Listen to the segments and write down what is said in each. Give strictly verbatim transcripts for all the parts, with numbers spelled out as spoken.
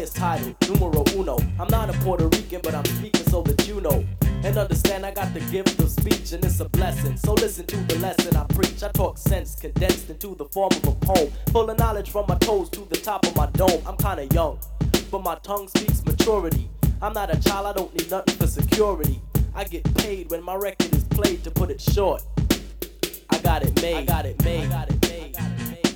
highest title, numero uno. I'm not a Puerto Rican, but I'm speaking so that you know. And understand I got the gift of speech and it's a blessing. So listen to the lesson I preach. I talk sense condensed into the form of a poem, full of knowledge from my toes to the top of my dome. I'm kinda young, but my tongue speaks maturity. I'm not a child, I don't need nothing for security. I get paid when my record is played, to put it short. I got it made. I got it made. I got it made. I got it made.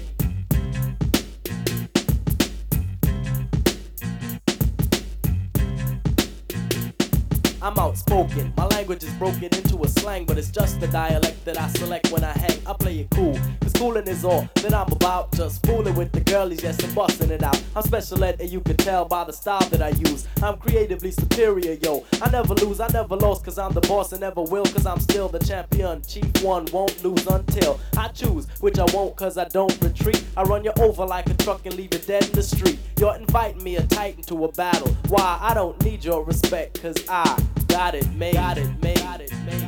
I'm outspoken, my language is broken into a slang, but it's just the dialect that I select when I hang. I play it cool, cause coolin' is all that I'm about. Just fooling with the girlies, yes, and bustin' it out. I'm special ed, and you can tell by the style that I use. I'm creatively superior, yo. I never lose, I never lost, cause I'm the boss and never will, cause I'm still the champion. Chief one won't lose until I choose, which I won't, cause I don't retreat. I run you over like a truck and leave you dead in the street. You're inviting me a titan to a battle. Why? I don't need your respect, cause I got it made. Got it made. Got it made.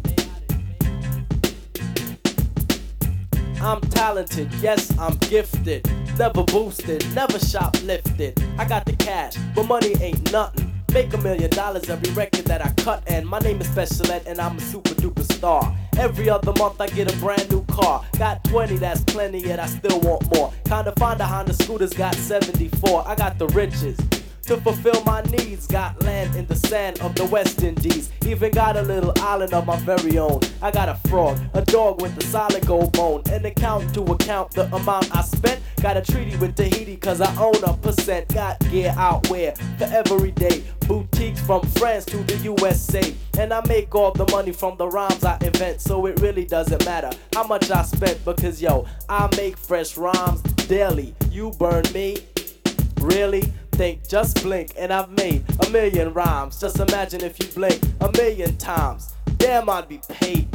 I'm talented, yes, I'm gifted. Never boosted, never shoplifted. I got the cash, but money ain't nothing. Make a million dollars every record that I cut, and my name is Special Ed, and I'm a super duper star. Every other month I get a brand new car. Got twenty, that's plenty, yet I still want more. Kinda find a Honda Scooter's got seventy-four. I got the riches to fulfill my needs. Got land in the sand of the West Indies. Even got a little island of my very own. I got a frog, a dog with a solid gold bone. An accountant to account the amount I spent. Got a treaty with Tahiti cause I own a percent. Got gear out where for every day. Boutiques from France to the U S A. And I make all the money from the rhymes I invent. So it really doesn't matter how much I spent, because yo, I make fresh rhymes daily. You burn me? Really? Think, just blink, and I've made a million rhymes. Just imagine if you blink a million times. Damn, I'd be paid.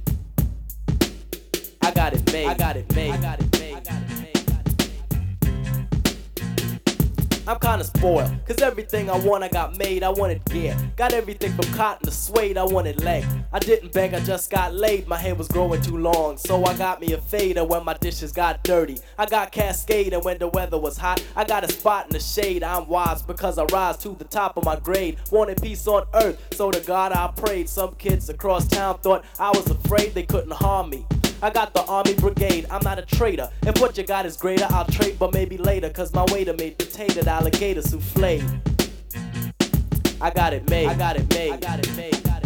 I got it made. I got it made. I got it made. I got it made. I'm kinda spoiled, cause everything I want I got made. I wanted gear, got everything from cotton to suede. I wanted leg, I didn't beg, I just got laid. My hair was growing too long, so I got me a fader when my dishes got dirty. I got Cascade, and when the weather was hot, I got a spot in the shade. I'm wise because I rise to the top of my grade. Wanted peace on earth, so to God I prayed. Some kids across town thought I was afraid they couldn't harm me. I got the army brigade, I'm not a traitor. If what you got is greater, I'll trade, but maybe later, cause my waiter made potato alligator souffle. I got it made. I got it made. I got it made. I got it made.